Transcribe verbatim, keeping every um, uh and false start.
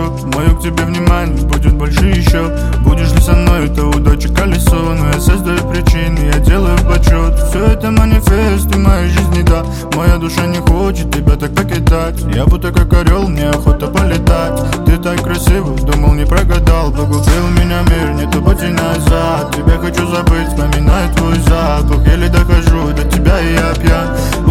хорошо. Мое к тебе внимание будет больше еще. Будешь ли со мной, это удача колесо. Но я создаю причины, я делаю почет. Все это манифест в моей жизни, да. Моя душа не хочет тебя так покидать. Я будто как орел, мне охота полетать. Ты так красиво, думал не прогадал. Погубил меня мир, нету пути назад. Тебя хочу забыть, вспоминаю твой запах. Еле дохожу до тебя и я пьян.